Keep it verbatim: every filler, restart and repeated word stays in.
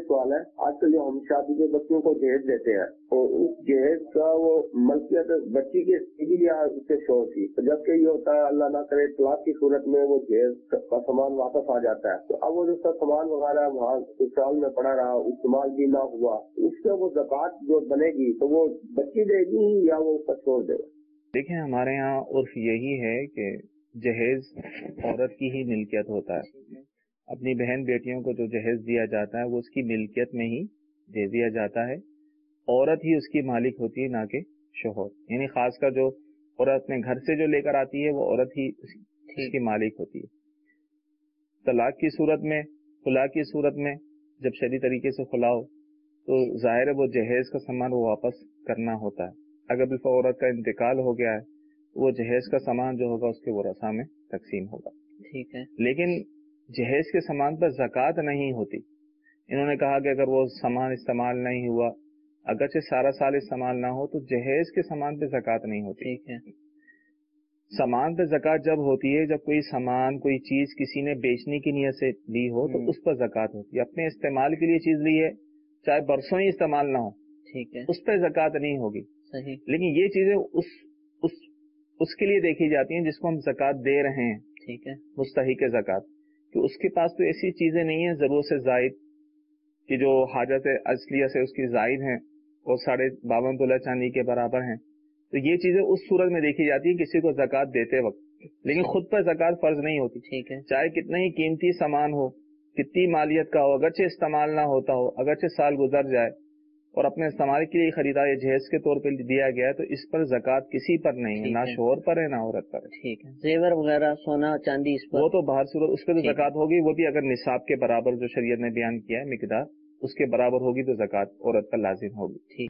सवाल है, आजकल जो हम शादी के बच्चों को जहेज देते हैं तो उस जहेज का वो मलकियत बच्ची के सीधी या उसके शोर की, जबकि ये होता है अल्लाह ना करे तलाक की सूरत में वो जहेज का सामान वापस आ जाता है, तो अब वो जो उसका सामान वगैरह वहाँ ससुराल में पड़ा रहा, इस्तेमाल भी ना हुआ, उससे वो ज़कात जो बनेगी तो वो बच्ची देगी या वो उसका छोड़ देगा? देखिए, हमारे यहाँ उर्फ यही है कि जहेज औरत की ही मिल्कियत होता है। अपनी बहन बेटियों को जो जहेज दिया जाता है वो उसकी मिल्कियत में ही दे दिया जाता है। औरत ही उसकी मालिक होती है, ना कि शोहर। यानी खासकर जो औरत अपने घर से जो लेकर आती है वो औरत ही उसकी मालिक होती है। तलाक की सूरत में, खुला की सूरत में जब शरी तरीके से खुला हो तो जाहिर है वो जहेज का सामान वो वापस करना होता है। अगर बिल्कुल औरत का इंतकाल हो गया है वो जहेज का सामान जो होगा उसके वरसा में तकसीम होगा। ठीक है। लेकिन जहेज के सामान पर ज़कात नहीं होती। इन्होंने कहा कि अगर वो सामान इस्तेमाल नहीं हुआ, अगरचे सारा साल इस्तेमाल ना हो, तो जहेज के सामान पे ज़कात नहीं होती। ठीक है। सामान पे ज़कात जब होती है जब कोई सामान, कोई चीज किसी ने बेचने की नियत से ली हो तो उस पर ज़कात होती है। अपने इस्तेमाल के लिए चीज ली है, चाहे बरसों ही इस्तेमाल ना हो, ठीक है, उस पर ज़कात नहीं होगी। सही। लेकिन ये चीजें उस उस उसके लिए देखी जाती हैं जिसको हम ज़कात दे रहे हैं। ठीक है। मुस्तहिक ज़कात, कि उसके पास तो ऐसी चीजें नहीं है जरूरत से जायद कि जो हाजत असलिया से उसकी जायद हैं और साढ़े बावन तोला चांदी के बराबर हैं, तो ये चीजें उस सूरत में देखी जाती है किसी को ज़कात देते वक्त। लेकिन खुद पर ज़कात फर्ज नहीं होती। ठीक है। चाहे कितना ही कीमती सामान हो, कितनी मालियत का हो, अगरचे इस्तेमाल ना होता हो, अगरचे साल गुजर जाए और अपने इस्तेमाल के लिए खरीदा या जहेज के तौर पर दिया गया है, तो इस पर ज़कात किसी पर नहीं है, ना शोहर पर है ना औरत पर है। ठीक है। जेवर वगैरह, सोना चांदी, इस पर वो तो बाहर सूरत उस पर तो ज़कात होगी। वो भी अगर निसाब के बराबर जो शरीयत ने बयान किया है मिकदार, उसके बराबर होगी तो ज़कात औरत पर लाजिम होगी। ठीक।